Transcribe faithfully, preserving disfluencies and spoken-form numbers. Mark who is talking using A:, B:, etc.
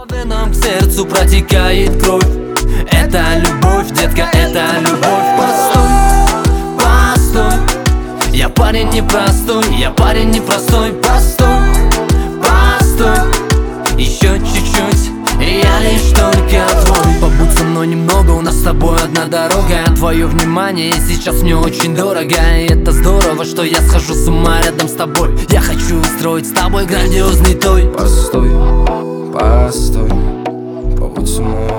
A: По венам к сердцу протекает кровь. Это любовь, детка, это любовь. Постой, постой, я парень непростой, я парень непростой. Постой, постой, еще чуть-чуть, и я лишь только твой. Побудь со мной немного, у нас с тобой одна дорога. Твое внимание сейчас мне очень дорого. И это здорово, что я схожу с ума рядом с тобой. Я хочу устроить с тобой грандиозный той.
B: Постой, постой, побудь со мной